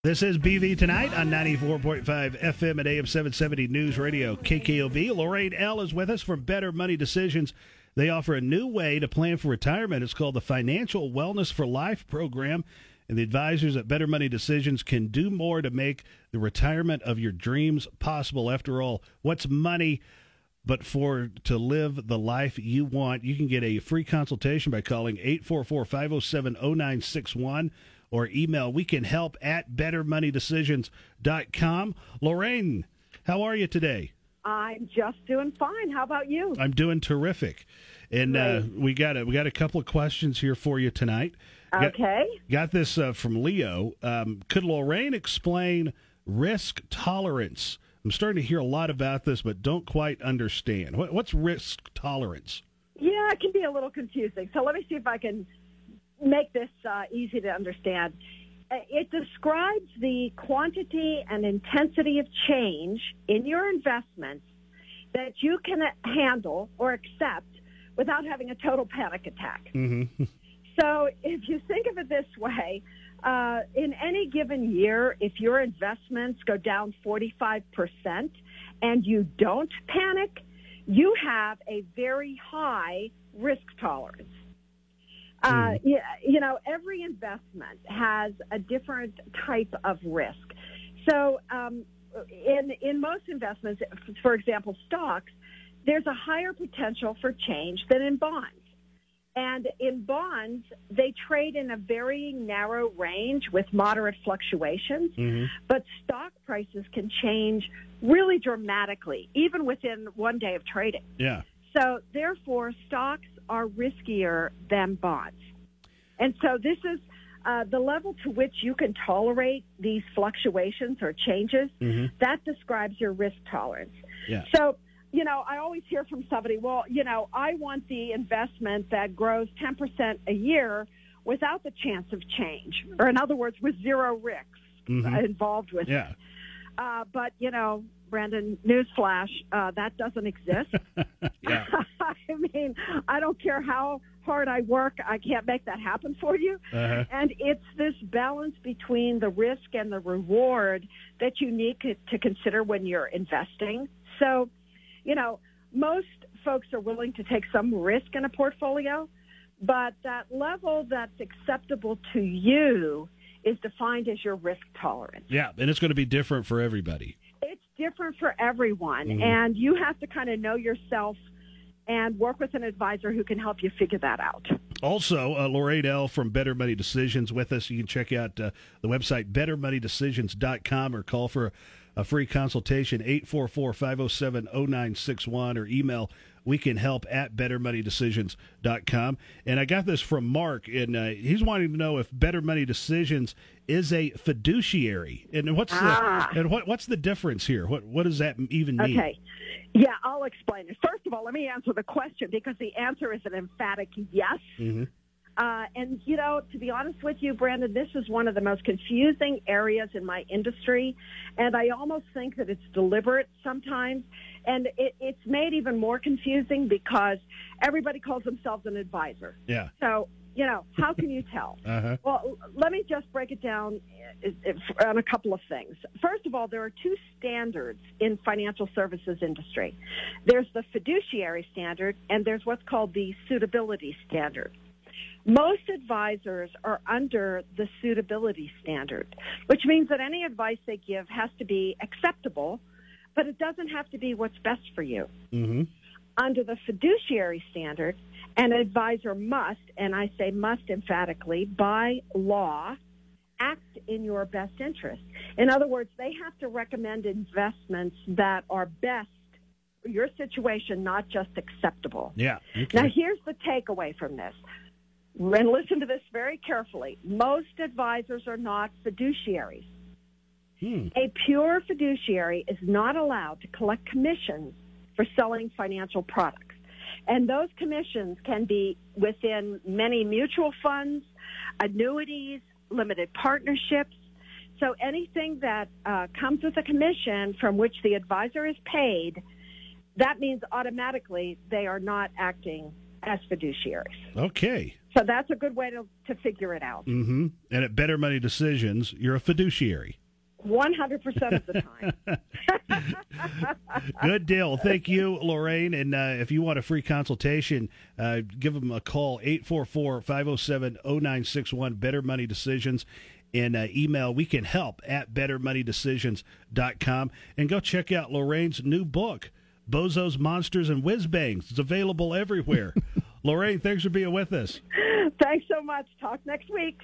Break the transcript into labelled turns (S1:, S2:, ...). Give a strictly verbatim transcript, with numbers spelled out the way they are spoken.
S1: This is B V Tonight on ninety-four point five F M and A M seven seventy News Radio K K O V. Lorraine L. is with us from Better Money Decisions. They offer a new way to plan for retirement. It's called the Financial Wellness for Life program. And the advisors at Better Money Decisions can do more to make the retirement of your dreams possible. After all, what's money but for to live the life you want? You can get a free consultation by calling eight four four, five oh seven, oh nine six one or email we can help at better money decisions dot com. Lorraine, how are you today?
S2: I'm just doing fine. How about you?
S1: I'm doing terrific. And uh, we got a, we got a couple of questions here for you tonight.
S2: Okay.
S1: Got, got this uh, from Leo. Um, could Lorraine explain risk tolerance? I'm starting to hear a lot about this, but don't quite understand. What, what's risk tolerance?
S2: Yeah, it can be a little confusing. So let me see if I can make this uh, easy to understand. It describes the quantity and intensity of change in your investments that you can handle or accept without having a total panic attack.
S1: Mm-hmm.
S2: So if you think of it this way, uh, in any given year, if your investments go down forty-five percent and you don't panic, you have a very high risk tolerance. Uh, you, you know, every investment has a different type of risk. So um, in, in most investments, for example, stocks, there's a higher potential for change than in bonds. And in bonds, they trade in a very narrow range with moderate fluctuations. Mm-hmm. But stock prices can change really dramatically, even within one day of trading.
S1: Yeah.
S2: So, therefore, stocks are riskier than bonds. And so this is uh, the level to which you can tolerate these fluctuations or changes. Mm-hmm. That describes your risk tolerance.
S1: Yeah.
S2: So, you know, I always hear from somebody, well, you know, I want the investment that grows ten percent a year without the chance of change, or in other words, with zero risks mm-hmm. involved with
S1: yeah.
S2: it. Uh, but, you know, Brandon, newsflash, uh, that doesn't exist.
S1: yeah.
S2: I mean, I don't care how hard I work, I can't make that happen for you.
S1: Uh-huh.
S2: And it's this balance between the risk and the reward that you need to consider when you're investing. So, you know, most folks are willing to take some risk in a portfolio, but that level that's acceptable to you is defined as your risk tolerance.
S1: Yeah, and it's going to be different for everybody.
S2: It's different for everyone,
S1: mm-hmm.
S2: and you have to kind of know yourself and work with an advisor who can help you figure that out.
S1: Also, uh, Lorraine L. from Better Money Decisions with us. You can check out uh, the website better money decisions dot com or call for a free consultation, eight four four, five oh seven, oh nine six one, or email we can help at better money decisions dot com. And I got this from Mark, and uh, he's wanting to know if Better Money Decisions is a fiduciary. And what's
S2: ah.
S1: the and what what's the difference here? What what does that even mean?
S2: Okay. Yeah, I'll explain it. First of all, let me answer the question, because the answer is an emphatic yes.
S1: Mm-hmm.
S2: Uh, and, you know, to be honest with you, Brandon, this is one of the most confusing areas in my industry, and I almost think that it's deliberate sometimes. And it, it's made even more confusing because everybody calls themselves an advisor.
S1: Yeah.
S2: So, you know, how can you tell?
S1: Uh-huh.
S2: Well, let me just break it down on a couple of things. First of all, there are two standards in financial services industry. There's the fiduciary standard, and there's what's called the suitability standard. Most advisors are under the suitability standard, which means that any advice they give has to be acceptable, but it doesn't have to be what's best for you.
S1: Mm-hmm.
S2: Under the fiduciary standard, an advisor must, and I say must emphatically, by law, act in your best interest. In other words, they have to recommend investments that are best for your situation, not just acceptable.
S1: Yeah. Okay.
S2: Now, here's the takeaway from this. And listen to this very carefully. Most advisors are not fiduciaries.
S1: Hmm.
S2: A pure fiduciary is not allowed to collect commissions for selling financial products. And those commissions can be within many mutual funds, annuities, limited partnerships. So anything that uh, comes with a commission from which the advisor is paid, that means automatically they are not acting as fiduciaries.
S1: Okay.
S2: So that's a good way to, to figure it out.
S1: Mm-hmm. And at Better Money Decisions, you're a fiduciary.
S2: one hundred percent of the time.
S1: Good deal. Thank you, Lorraine. And uh, if you want a free consultation, uh, give them a call, eight four four, five oh seven, oh nine six one, Better Money Decisions. And uh, email we can help at better money decisions dot com. And go check out Lorraine's new book, Bozos, Monsters, and Whiz Bangs. It's available everywhere. Lorraine, thanks for being with us.
S2: Thanks so much. Talk next week.